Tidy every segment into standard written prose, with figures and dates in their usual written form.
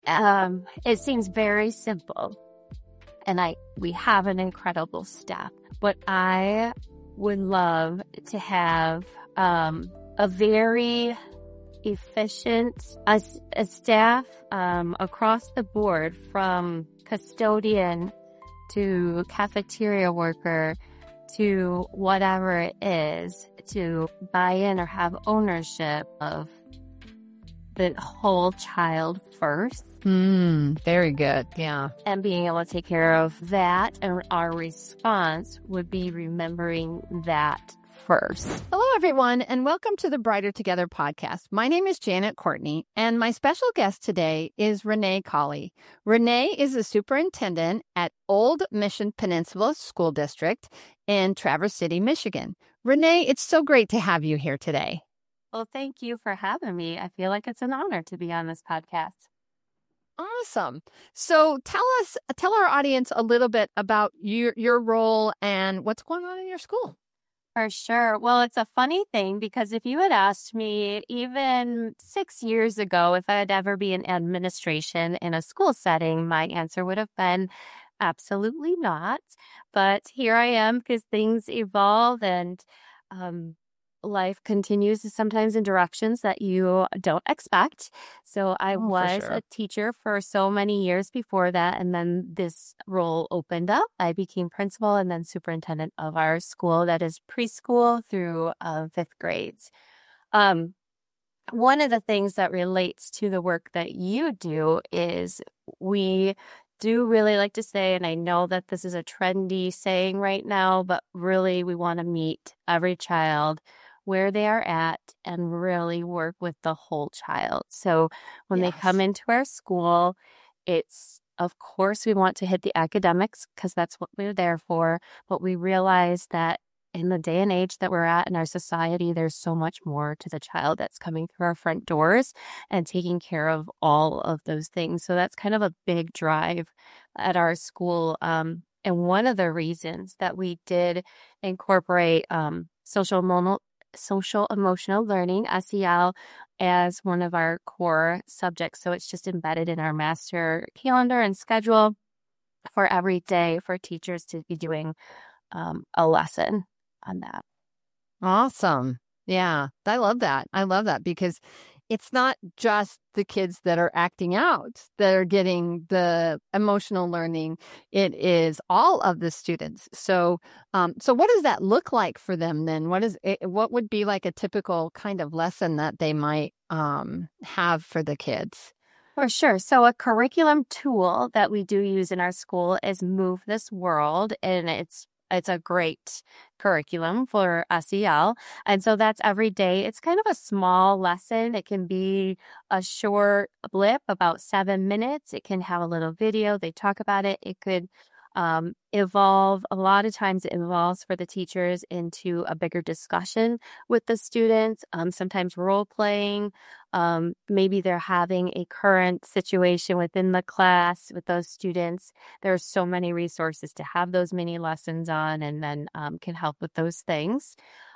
It seems very simple, and we have an incredible staff, but I would love to have a very efficient a staff across the board, from custodian to cafeteria worker to whatever it is, to buy in or have ownership of the whole child first. Very good. Yeah. And being able to take care of that. And our response would be remembering that first. Hello, everyone, and welcome to the Brighter Together podcast. My name is Janet Courtney, and my special guest today is Renee Colley. Renee is a superintendent at Old Mission Peninsula School District in Traverse City, Michigan. Renee, it's so great to have you here today. Well, thank you for having me. I feel like it's an honor to be on this podcast. Awesome. So tell our audience a little bit about your role and what's going on in your school. For sure. Well, it's a funny thing, because if you had asked me even 6 years ago if I'd ever be in administration in a school setting, my answer would have been absolutely not. But here I am, because things evolve and life continues sometimes in directions that you don't expect. So I was a teacher for so many years before that. And then this role opened up. I became principal and then superintendent of our school that is preschool through fifth grades. One of the things that relates to the work that you do is we do really like to say, and I know that this is a trendy saying right now, but really we want to meet every child where they are at and really work with the whole child. So when they come into our school, of course, we want to hit the academics because that's what we're there for. But we realize that in the day and age that we're at in our society, there's so much more to the child that's coming through our front doors and taking care of all of those things. So that's kind of a big drive at our school. And one of the reasons that we did incorporate social emotional learning, SEL, as one of our core subjects. So it's just embedded in our master calendar and schedule for every day for teachers to be doing a lesson on that. Awesome. Yeah, I love that. I love that because it's not just the kids that are acting out that are getting the emotional learning. It is all of the students. So what does that look like for them then? What would be like a typical kind of lesson that they might have for the kids? For sure. So a curriculum tool that we do use in our school is Move This World, and it's a great curriculum for SEL. And so that's every day. It's kind of a small lesson. It can be a short blip, about 7 minutes. It can have a little video. They talk about it. It could evolve. A lot of times it evolves for the teachers into a bigger discussion with the students, sometimes role playing. Maybe they're having a current situation within the class with those students. There's so many resources to have those mini lessons on, and then can help with those things.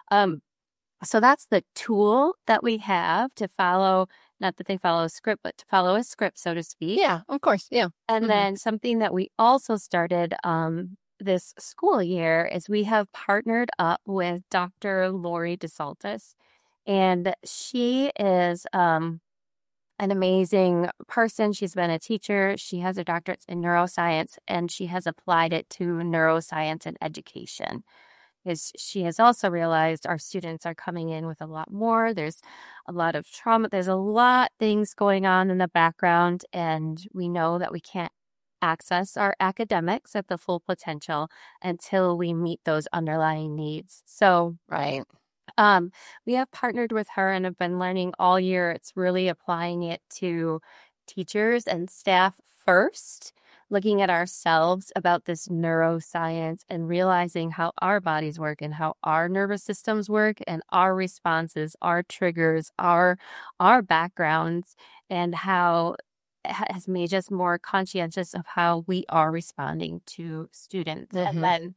So that's the tool that we have to follow, not that they follow a script, but to follow a script, so to speak. Yeah, of course. Yeah. And then something that we also started this school year is we have partnered up with Dr. Lori DeSaltis. And she is an amazing person. She's been a teacher. She has a doctorate in neuroscience, and she has applied it to neuroscience and education. Because she has also realized our students are coming in with a lot more. There's a lot of trauma. There's a lot of things going on in the background, and we know that we can't access our academics at the full potential until we meet those underlying needs. So, right. We have partnered with her and have been learning all year. It's really applying it to teachers and staff first, looking at ourselves about this neuroscience and realizing how our bodies work and how our nervous systems work and our responses, our triggers, our backgrounds, and how it has made us more conscientious of how we are responding to students. And then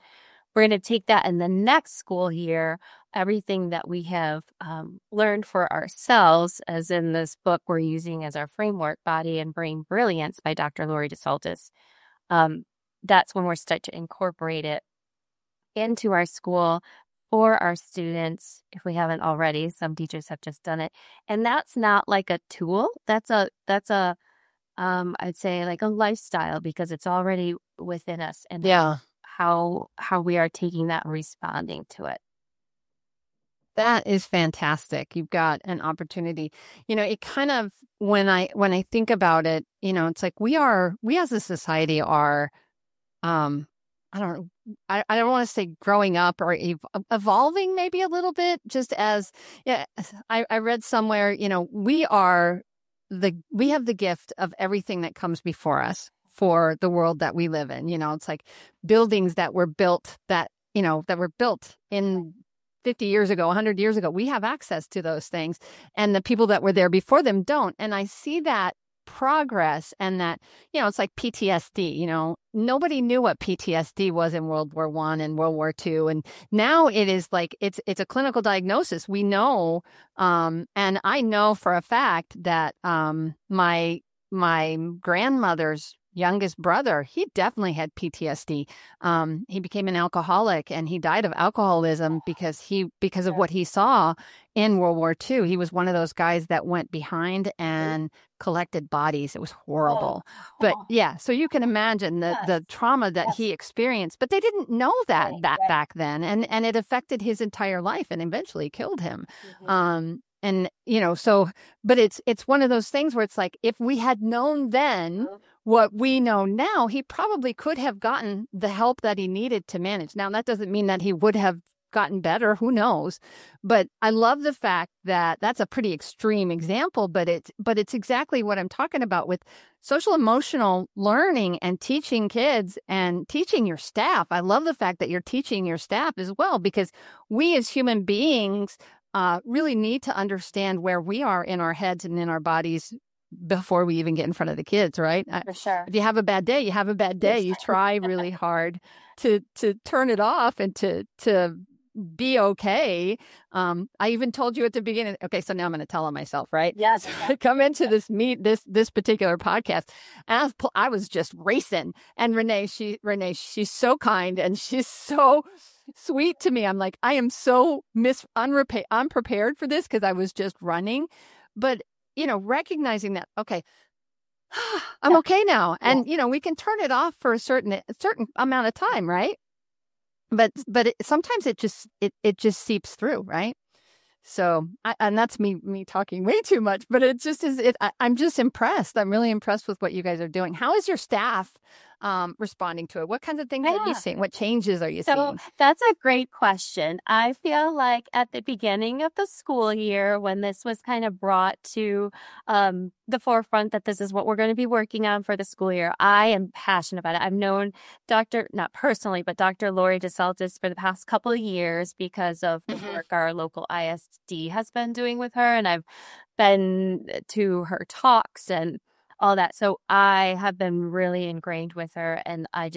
we're going to take that in the next school year, everything that we have learned for ourselves, as in this book we're using as our framework, Body and Brain Brilliance by Dr. Lori DeSaltis. That's when we're start to incorporate it into our school for our students, if we haven't already. Some teachers have just done it. And that's not like a tool. That's a I'd say like a lifestyle, because it's already within us, and how we are taking that and responding to it. That is fantastic. You've got an opportunity. It kind of, when I think about it, it's like we as a society are, I don't want to say growing up or evolving maybe a little bit, just as, I read somewhere, we have the gift of everything that comes before us for the world that we live in. It's like buildings that were built in 50 years ago, 100 years ago. We have access to those things, and the people that were there before them don't. And I see that progress, and that, it's like PTSD. Nobody knew what PTSD was in World War I and World War II, and now it is like it's a clinical diagnosis. We know, and I know for a fact that my grandmother's youngest brother, he definitely had PTSD. He became an alcoholic, and he died of alcoholism because of what he saw in World War II. He was one of those guys that went behind and collected bodies. It was horrible. But yeah, so you can imagine the trauma that he experienced, but they didn't know that back then. And it affected his entire life and eventually killed him. And but it's one of those things where it's like, if we had known then what we know now, he probably could have gotten the help that he needed to manage. Now, that doesn't mean that he would have gotten better. Who knows? But I love the fact that that's a pretty extreme example, but it's exactly what I'm talking about with social emotional learning and teaching kids and teaching your staff. I love the fact that you're teaching your staff as well, because we as human beings really need to understand where we are in our heads and in our bodies before we even get in front of the kids, right? For sure. If you have a bad day, you have a bad day. You try really hard to turn it off and to be okay. I even told you at the beginning, okay, so now I'm going to tell on myself, right? Yes. Come into this particular podcast, and I was just racing. And Renee, she's so kind, and she's so sweet to me. I'm like, I am so unprepared for this, because I was just running. But recognizing that, okay, I'm okay now. And, we can turn it off for a certain amount of time, right? But sometimes it just seeps through, right? So, and that's me talking way too much, but it just is. I'm just impressed. I'm really impressed with what you guys are doing. How is your staff responding to it? What kinds of things are you seeing? What changes are you seeing? That's a great question. I feel like at the beginning of the school year, when this was kind of brought to the forefront that this is what we're going to be working on for the school year, I am passionate about it. I've known not personally, but Dr. Lori DeSaltis for the past couple of years because of the work our local ISD has been doing with her. And I've been to her talks and all that. So I have been really ingrained with her, and I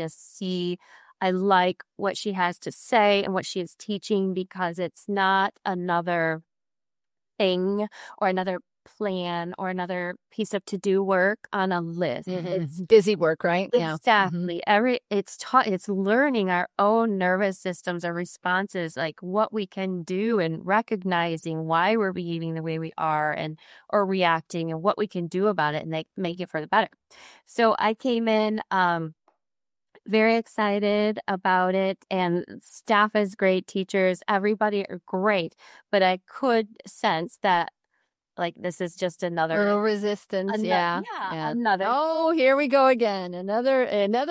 like what she has to say and what she is teaching, because it's not another thing or another plan or another piece of to-do work on a list. It's busy work, right? Exactly. It's learning our own nervous systems, our responses, like what we can do, and recognizing why we're behaving the way we are or reacting, and what we can do about it, and make it for the better. So I came in very excited about it, and staff is great, teachers, everybody are great, but I could sense that this is just another little resistance. Another. Oh, here we go again. Another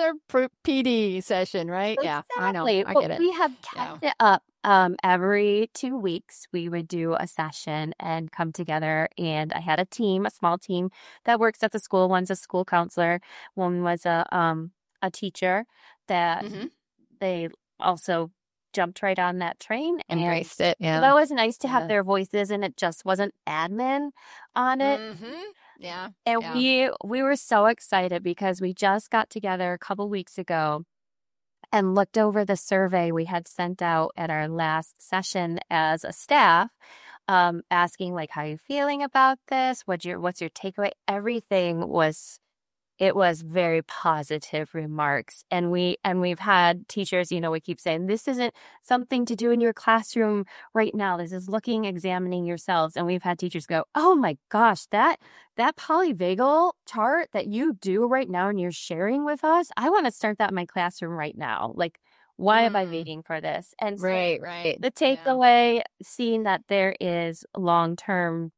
PD session, right? Exactly. Yeah, I know. I get it. We have kept it up. Every 2 weeks we would do a session and come together. And I had a small team that works at the school. One's a school counselor. One was a teacher that they also jumped right on that train and embraced it. Yeah. So that was nice to have their voices, and it just wasn't admin on it. Yeah. And we were so excited because we just got together a couple weeks ago, and looked over the survey we had sent out at our last session as a staff, asking like, how are you feeling about this? What's your takeaway? Everything was it was very positive remarks. And we've had teachers, we keep saying this isn't something to do in your classroom right now. This is examining yourselves. And we've had teachers go, "Oh my gosh, that polyvagal chart that you do right now and you're sharing with us, I want to start that in my classroom right now. Like, why am I waiting for this?" And so Right. the Yeah. takeaway, seeing that there is long-term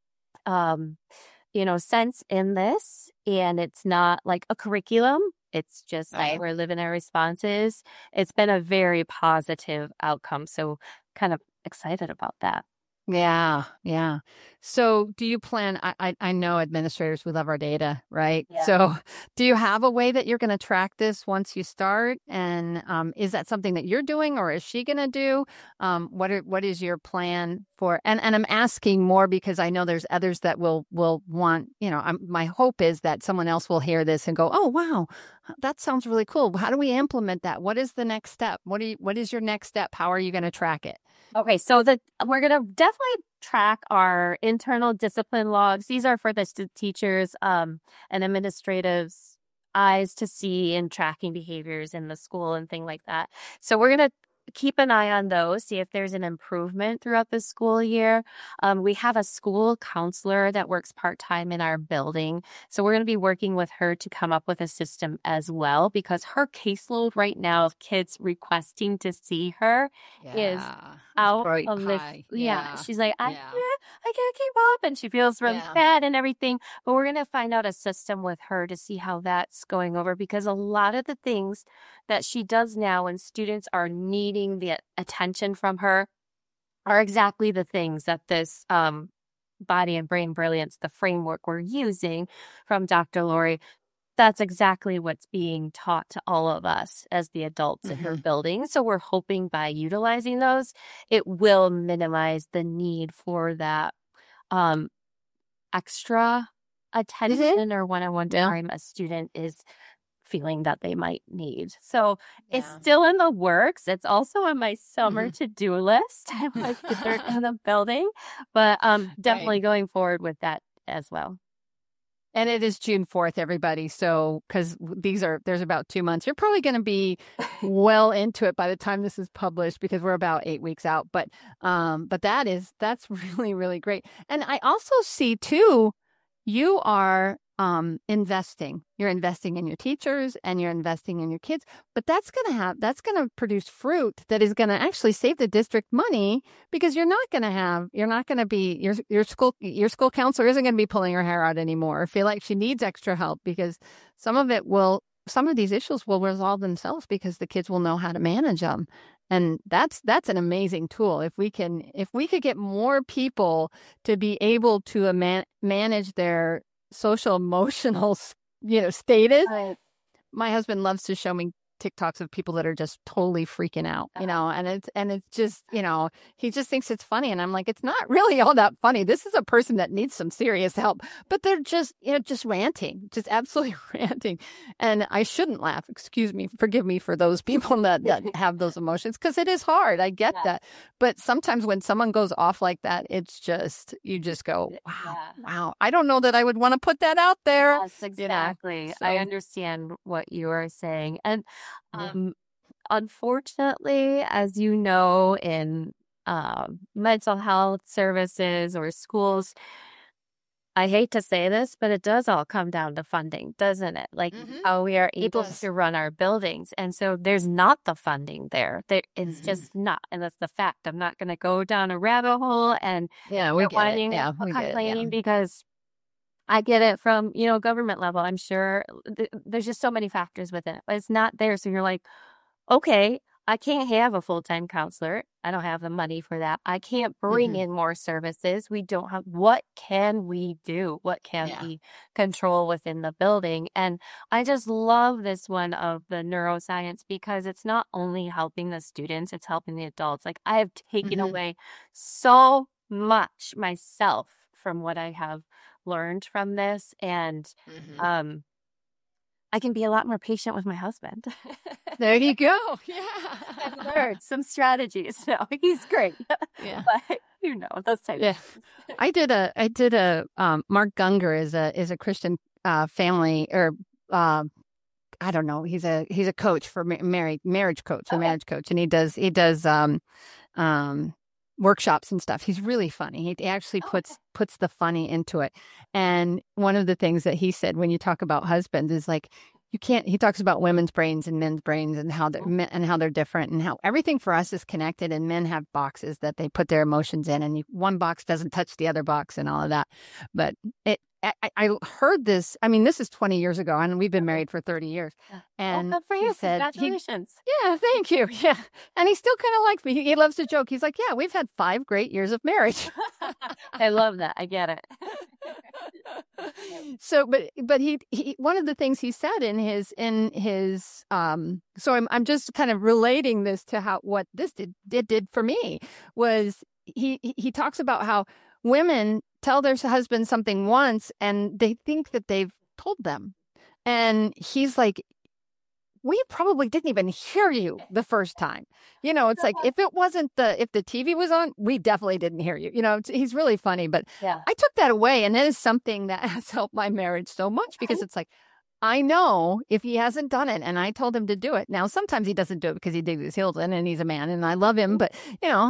um sense in this, and it's not like a curriculum. It's just Right. we're living our responses. It's been a very positive outcome. So kind of excited about that. Yeah. So do you plan, I know administrators, we love our data, right? Yeah. So do you have a way that you're going to track this once you start? And is that something that you're doing or is she going to do? What is your plan for, and I'm asking more because I know there's others that will want, my hope is that someone else will hear this and go, oh, wow, that sounds really cool. How do we implement that? What is the next step? What is your next step? How are you going to track it? Okay, so we're gonna definitely track our internal discipline logs. These are for the teachers and administratives' eyes to see and tracking behaviors in the school and thing like that. So we're gonna keep an eye on those, see if there's an improvement throughout the school year. We have a school counselor that works part-time in our building. So we're going to be working with her to come up with a system as well, because her caseload right now of kids requesting to see her is out Quite of the high. yeah. She's like, Yeah. I can't keep up, and she feels really Yeah. bad and everything. But we're gonna find out a system with her to see how that's going over, because a lot of the things that she does now when students are needing the attention from her are exactly the things that this body and brain brilliance, the framework we're using from Dr. Lori, that's exactly what's being taught to all of us as the adults in her building. So we're hoping by utilizing those, it will minimize the need for that um, extra attention or one-on-one Yeah. time a student is feeling that they might need. So it's Yeah. still in the works. It's also on my summer to-do list. I want to get in the building, but definitely Right. going forward with that as well. And it is June 4th, everybody. So, because there's about 2 months. You're probably going to be well into it by the time this is published because we're about 8 weeks out. But that's really, really great. And I also see too, you are investing. You're investing in your teachers and you're investing in your kids, but that's going to produce fruit that is going to actually save the district money, because you're not going to be your school counselor isn't going to be pulling her hair out anymore or feel like she needs extra help, because some of these issues will resolve themselves because the kids will know how to manage them. And that's an amazing tool. If we could get more people to be able to manage their social emotional status. Right. My husband loves to show me TikToks of people that are just totally freaking out, and it's just, he just thinks it's funny. And I'm like, it's not really all that funny. This is a person that needs some serious help, but they're just, just ranting, just absolutely ranting. And I shouldn't laugh. Forgive me for those people that have those emotions, because it is hard. I get that. But sometimes when someone goes off like that, it's just, you just go, wow. I don't know that I would want to put that out there. Yes, exactly. I understand what you are saying. And unfortunately, as you know, in mental health services or schools, I hate to say this, but it does all come down to funding, doesn't it? Like how we are able to run our buildings. And so there's not the funding there. It's just not. And that's the fact. I'm not going to go down a rabbit hole and complaining because I get it from, government level. I'm sure there's just so many factors with it, but it's not there. So you're like, okay, I can't have a full-time counselor. I don't have the money for that. I can't bring in more services. We don't have, what can we do? What can we control within the building? And I just love this one of the neuroscience, because it's not only helping the students, it's helping the adults. Like, I have taken away so much myself from what I have learned from this. And I can be a lot more patient with my husband. There you go. I've Yeah. learned some strategies. No, he's great. Yeah. But those types Yeah. of things. Mark Gungor is a Christian family or I don't know. He's a coach for marriage coach, a marriage coach, and he does um workshops and stuff. He's really funny. He actually puts the funny into it. And one of the things that he said when you talk about husbands is like you can't. He talks about women's brains and men's brains and how they're different and how everything for us is connected. And men have boxes that they put their emotions in, and one box doesn't touch the other box and all of that. But I heard this. I mean, this is 20 years ago, and we've been married for 30 years. And good for you. he said, Congratulations. yeah, thank you. Yeah. And he still kind of likes me. He loves to joke. He's like, yeah, we've had 5 great years of marriage. I love that. I get it. So, but he one of the things he said in his so I'm just kind of relating this to what this did for me was he talks about how women tell their husband something once and they think that they've told them. And he's like, we probably didn't even hear you the first time. It's like if the TV was on, we definitely didn't hear you. He's really funny, but I took that away. And that is something that has helped my marriage so much because it's like, I know if he hasn't done it and I told him to do it. Now, sometimes he doesn't do it because he digs his heels in and he's a man and I love him, but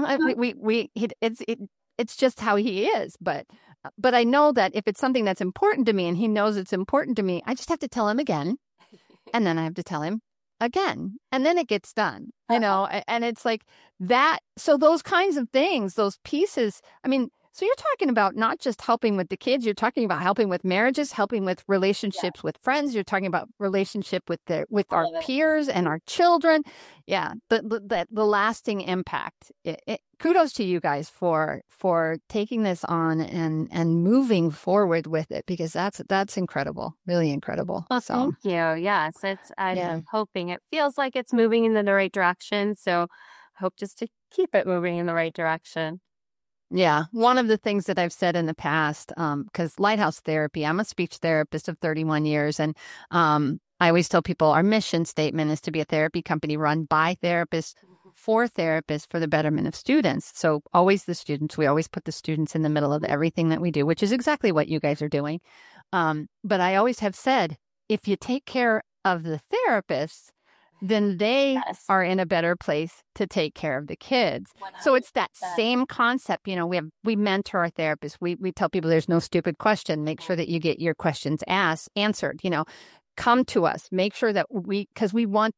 it's just how he is. But I know that if it's something that's important to me and he knows it's important to me, I just have to tell him again. And then I have to tell him again. And then it gets done, and it's like that. So those kinds of things, those pieces, I mean, so you're talking about not just helping with the kids, you're talking about helping with marriages, helping with relationships with friends. You're talking about relationship with our peers and our children. Yeah. The lasting impact. Kudos to you guys for taking this on and moving forward with it, because that's incredible, really incredible. Well, thank you. Yes, I'm hoping it feels like it's moving in the right direction. So I hope just to keep it moving in the right direction. Yeah. One of the things that I've said in the past, because Lighthouse Therapy, I'm a speech therapist of 31 years. And I always tell people our mission statement is to be a therapy company run by therapists for therapists for the betterment of students. So always the students, we always put the students in the middle of everything that we do, which is exactly what you guys are doing. But I always have said, if you take care of the therapists, then they are in a better place to take care of the kids. 100%. So it's that same concept. We mentor our therapists. We tell people there's no stupid question. Make sure that you get your questions answered. Come to us. Make sure that because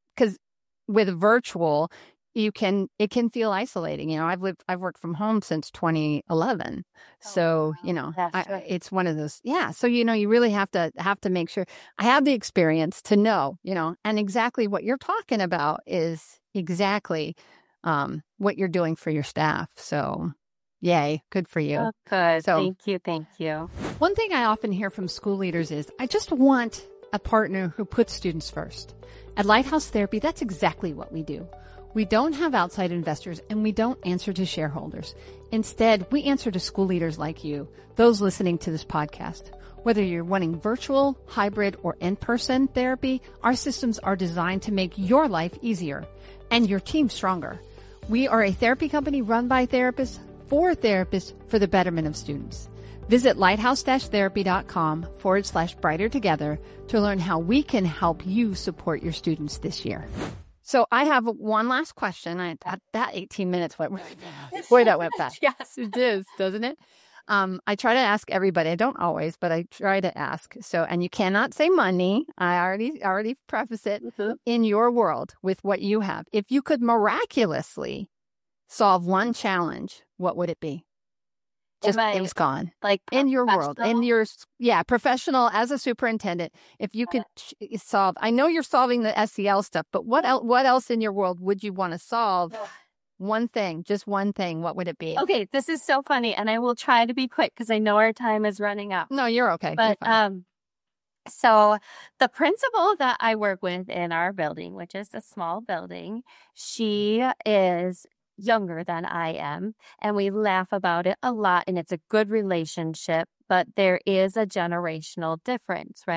with virtual, it can feel isolating. I've worked from home since 2011. So, it's one of those. Yeah. So, you really have to make sure I have the experience to know, and exactly what you're talking about is exactly what you're doing for your staff. So, yay. Good for you. Oh, good. So, Thank you. One thing I often hear from school leaders is, I just want a partner who puts students first. At Lighthouse Therapy, that's exactly what we do. We don't have outside investors and we don't answer to shareholders. Instead, we answer to school leaders like you, those listening to this podcast. Whether you're wanting virtual, hybrid, or in-person therapy, our systems are designed to make your life easier and your team stronger. We are a therapy company run by therapists for the betterment of students. Visit lighthouse-therapy.com/brighter together to learn how we can help you support your students this year. So I have one last question. That 18 minutes went really fast. Boy, that went fast. Yes, it is, doesn't it? I try to ask everybody. I don't always, but I try to ask. So, and you cannot say money. I already preface it. Mm-hmm. In your world with what you have. If you could miraculously solve one challenge, what would it be? It was gone. Like in your world, professional as a superintendent. If you could solve, I know you're solving the SEL stuff, but what else in your world would you want to solve? One thing, just one thing. What would it be? Okay, this is so funny, and I will try to be quick because I know our time is running out. No, you're okay. But so the principal that I work with in our building, which is a small building, she is younger than I am, and we laugh about it a lot, and it's a good relationship, but there is a generational difference, right?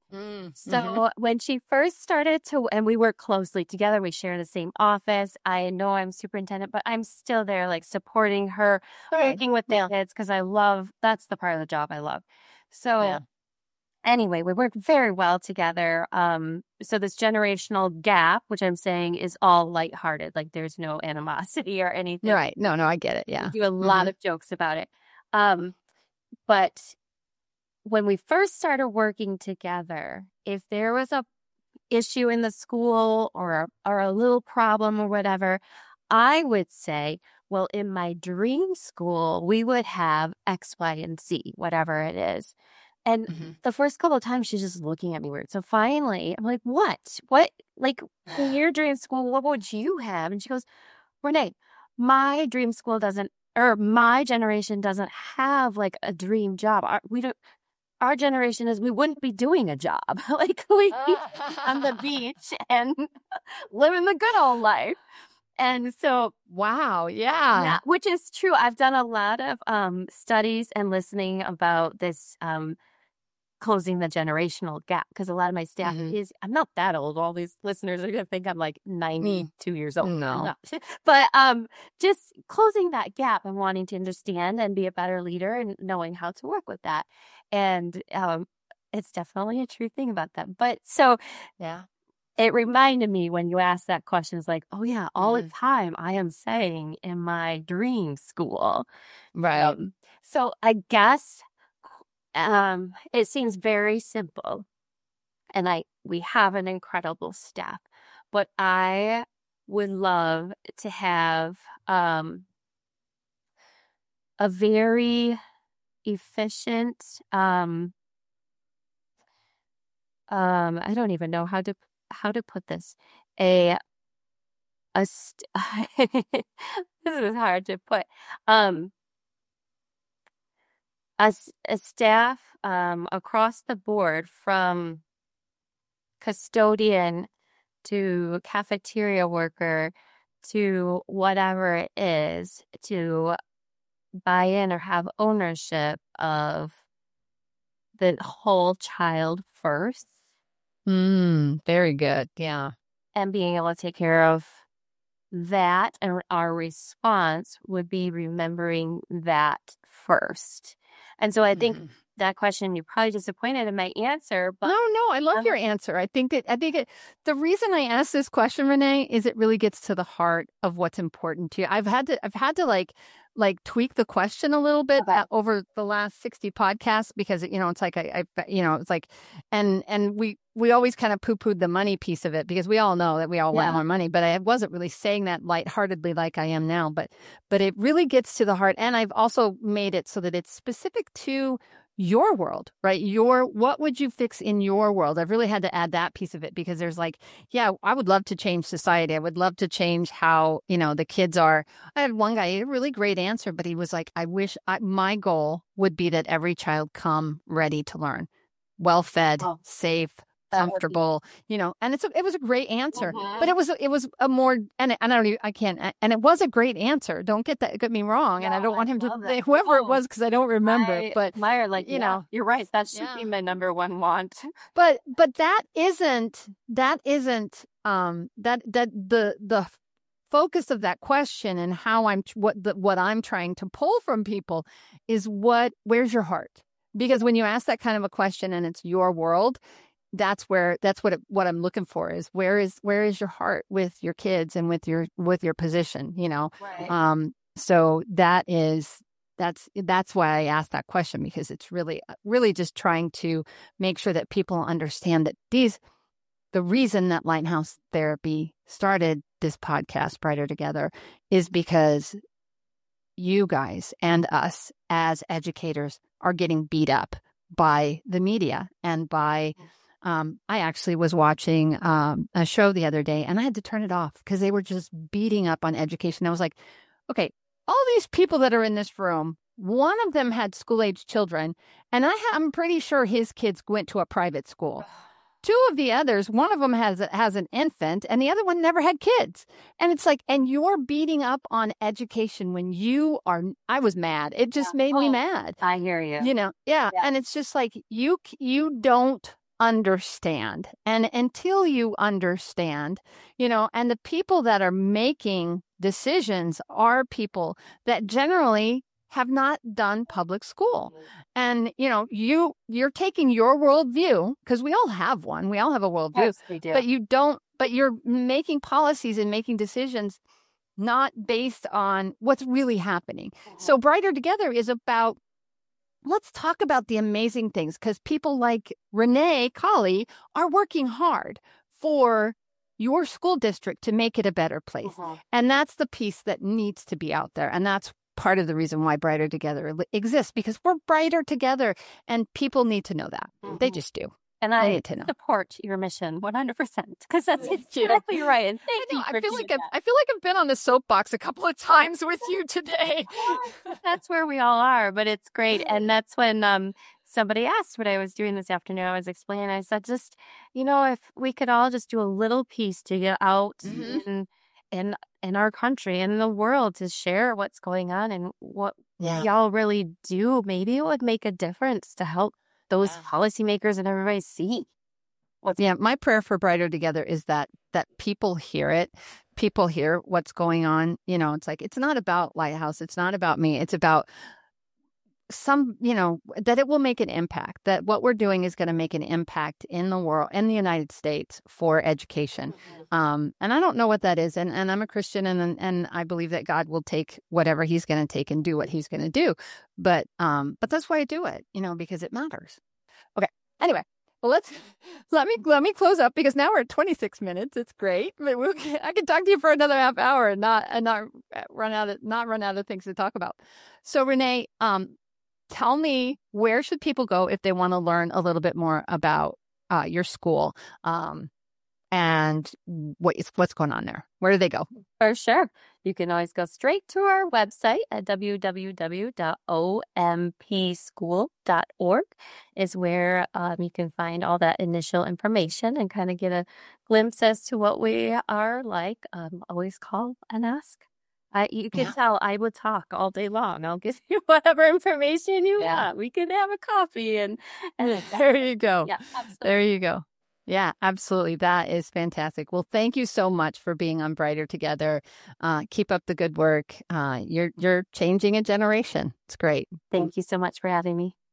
So when she first started to, and we work closely together, we share the same office. I know I'm superintendent, but I'm still there, like supporting her, working with the kids, because that's the part of the job I love. So anyway, we work very well together. So this generational gap, which I'm saying is all lighthearted, like there's no animosity or anything. Right. No, I get it. Yeah. We do a lot of jokes about it. But when we first started working together, if there was a issue in the school or a little problem or whatever, I would say, well, in my dream school, we would have X, Y, and Z, whatever it is. And the first couple of times she's just looking at me weird. So finally, I'm like, what? What? Like, in your dream school, what would you have? And she goes, Renee, my dream school doesn't, or my generation doesn't have like a dream job. Our generation we wouldn't be doing a job. Like we on the beach and living the good old life. And so, wow, yeah, which is true. I've done a lot of studies and listening about this closing the generational gap, because a lot of my staff I'm not that old. All these listeners are gonna think I'm like 92 years old. No. But just closing that gap and wanting to understand and be a better leader and knowing how to work with that. And it's definitely a true thing about that. But so it reminded me when you asked that question, it's like, oh yeah, all the time I am saying in my dream school. Right. So I guess it seems very simple, and we have an incredible staff, but I would love to have a very efficient I don't even know how to put this. This is hard to put. A staff across the board, from custodian to cafeteria worker to whatever it is, to buy in or have ownership of the whole child first. Very good. Yeah. And being able to take care of that, and our response would be remembering that first. And so I think that question, you're probably disappointed in my answer, but no, I love your answer. I think the reason I asked this question, Renee, is it really gets to the heart of what's important to you. I've had to like tweak the question a little bit over the last 60 podcasts, because it's like it's like, and we always kind of poo-pooed the money piece of it, because we all know that we all want more money, but I wasn't really saying that lightheartedly like I am now, but it really gets to the heart. And I've also made it so that it's specific to your world, right? What would you fix in your world? I've really had to add that piece of it, because there's like, I would love to change society. I would love to change how, the kids are. I had one guy, he had a really great answer, but he was like, my goal would be that every child come ready to learn, well-fed, safe, comfortable, and it was a great answer, but it was a more, and it was a great answer. Don't get me wrong. And I don't want him to say whoever it was, because I don't remember, but admire, like, you're right. That should be my number one want. But that isn't the focus of that question, and how what I'm trying to pull from people is where's your heart? Because when you ask that kind of a question and it's your world, that's what I'm looking for, is where is your heart with your kids and with your position, Right. So that's why I asked that question, because it's really just trying to make sure that people understand that the reason that Lighthouse Therapy started this podcast, Brighter Together, is because you guys and us as educators are getting beat up by the media and by I actually was watching a show the other day, and I had to turn it off because they were just beating up on education. I was like, okay, all these people that are in this room, one of them had school-age children, and I'm pretty sure his kids went to a private school. Two of the others, one of them has an infant, and the other one never had kids. And it's like, and you're beating up on education when I was mad. It just made me mad. I hear you. Yeah. And it's just like, you don't understand. And until you understand, and the people that are making decisions are people that generally have not done public school. And, you're taking your worldview, because we all have one. We all have a worldview. Yes, we do. But you're making policies and making decisions not based on what's really happening. So Brighter Together is about, let's talk about the amazing things, because people like Renee Colley are working hard for your school district to make it a better place. And that's the piece that needs to be out there. And that's part of the reason why Brighter Together exists, because we're brighter together, and people need to know that. They just do. And They I need to know. support your mission 100%, because that's exactly right. And thank you for I feel doing like I've been on the soapbox a couple of times with you today. that. That's where we all are, but it's great. And that's when somebody asked what I was doing this afternoon. I was explaining. I said, just, if we could all just do a little piece to get out in our country and in the world to share what's going on and what y'all really do, maybe it would make a difference to help those policymakers and everybody see. My prayer for Brighter Together is that people hear it. People hear what's going on. It's like, it's not about Lighthouse. It's not about me. It's about that it will make an impact, that what we're doing is going to make an impact in the world, in the United States, for education. And I don't know what that is. And I'm a Christian, and I believe that God will take whatever he's going to take and do what he's going to do. But that's why I do it, because it matters. Okay. Anyway, well, let me close up, because now we're at 26 minutes. It's great. But I could talk to you for another half hour and not run out of things to talk about. So Renee, tell me, where should people go if they want to learn a little bit more about your school, and what's going on there? Where do they go? For sure. You can always go straight to our website at www.ompschool.org is where you can find all that initial information and kind of get a glimpse as to what we are like. Always call and ask. You can tell I would talk all day long. I'll give you whatever information you want. We can have a coffee and there you go. Yeah, absolutely. There you go. Yeah, absolutely. That is fantastic. Well, thank you so much for being on Brighter Together. Keep up the good work. You're changing a generation. It's great. Thank you so much for having me.